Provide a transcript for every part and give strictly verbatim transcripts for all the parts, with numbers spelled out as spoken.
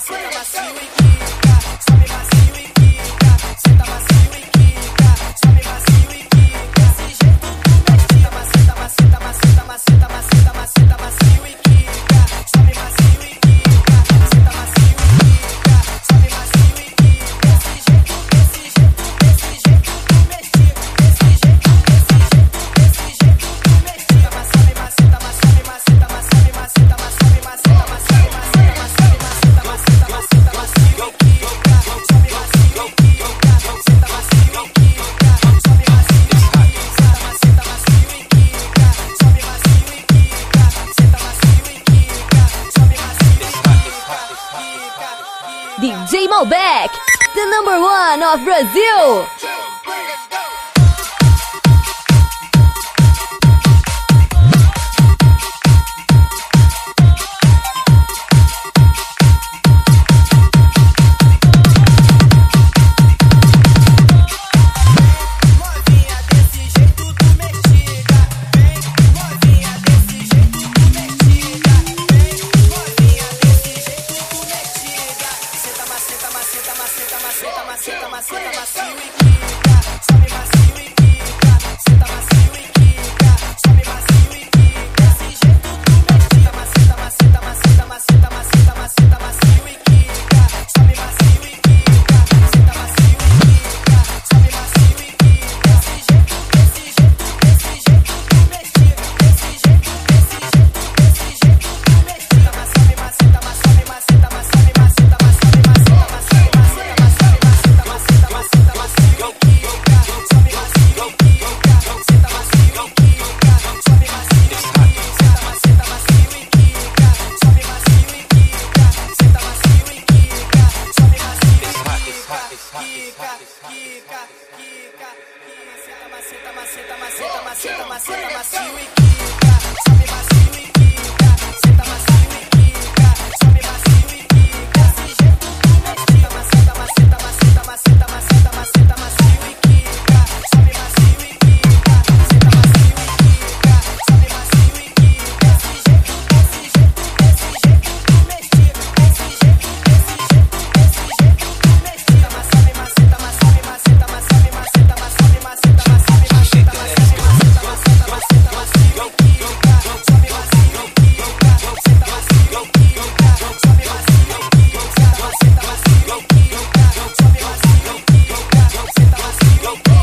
maceta macio e quica, sobe macio e quica, senta macio e quica, sobe macio e quica, desse jeito tu mexe. Maceta, maceta, maceta, maceta, maceta, maceta macio e quica, sobe macio e quica, senta macio e quica, sobe macio e quica, desse jeito, desse jeito, desse jeito tu mexe, desse jeito, desse jeito, desse jeito tu mexe. Maceta, maceta, maceta, maceta, maceta, maceta, maceta, maceta, maceta, maceta, maceta, maceta, maceta macio e quica, sobe macio e quica, senta macio e quica, sobe macio e quica, maceta macio e quica, sobe macio e quica, senta macio e quica, sobe macio e quica, quica. D J Malbec, the number one of Brazil. Maceta, maceta, macio e quica, sobe macio e quica, senta macio e quica, sobe macio e quica, desse jeito tu mexe. Maceta, maceta, maceta, maceta, maceta, maceta macio e quica, sobe macio e quica, senta macio e quica, sobe macio e quica, desse jeito, desse jeito, desse jeito tu mexe, desse jeito, desse jeito, desse jeito tu mexe. Maceta, maceta, maceta, maceta, maceta, maceta, maceta, maceta, maceta, maceta, maceta, maceta macio e quica, sobe macio e quica, senta macio e quica, sobe macio e quica, senta maceta macio e quica, sobe macio e quica, senta macio e quica, sobe macio e quica, quica, quica, quica, maceta, maceta, maceta, maceta, maceta, maceta macio e quica, sobe macio e quica, senta macio e quica, sobe macio e quica, desse jeito tu mexe. Maceta, maceta, maceta, maceta, maceta, maceta macio e quica, sobe macio e quica, senta macio e quica, sobe macio e quica, desse jeito, desse jeito, desse jeito tu mexe, desse jeito, desse jeito, desse jeito tu mexe. Maceta, maceta, maceta, maceta, maceta, maceta, maceta, maceta, maceta, maceta, maceta, maceta macio e quica, sobe macio e quica, senta macio e quica, sobe macio e quica, senta maceta macio e quica, sobe macio e quica, senta macio e quica, sobe macio e quica,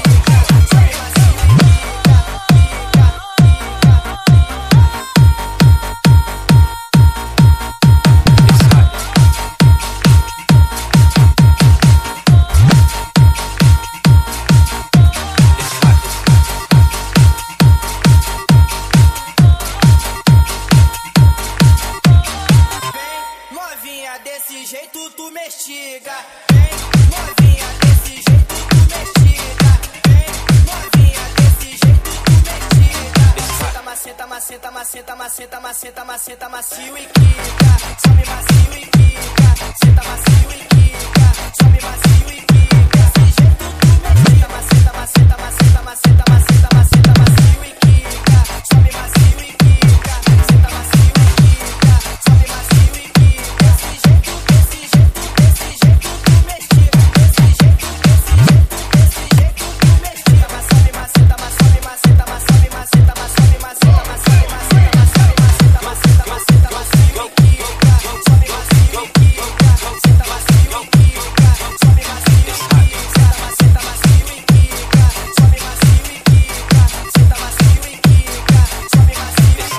novinha, desse jeito tu mexiga, vem novinha, desse jeito tu mexiga, vem novinha, desse jeito tu mexiga. Maceta, maceta, maceta, maceta, maceta, maceta macio e quica, sobe macio e quica, senta macio e quica, sobe macio e quica, desse jeito tu mexe. Maceta, maceta, maceta, maceta, maceta, maceta macio e quica, sobe macio e quica, senta macio e quica, sobe macio e quica, desse jeito, desse jeito, desse jeito tu mexe, desse jeito, desse jeito, desse jeito tu mexe. Maceta, maceta, maceta, maceta, maceta, maceta, maceta, maceta, maceta, maceta, maceta, maceta macio e quica, sobe macio e quica, senta macio e quica, sobe macio e quica, senta maceta macio e quica, sobe macio e quica, senta macio e quica, sobe macio e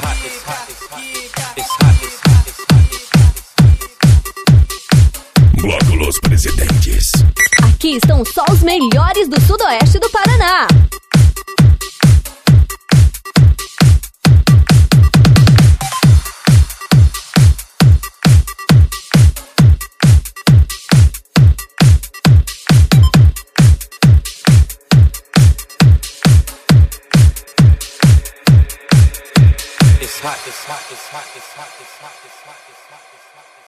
quica, quica. Bloco Los Presidentes. Aqui estão só os melhores do sudoeste do Paraná. It's hot, it's hot, it's hot, it's hot, it's hot, it's hot, it's hot.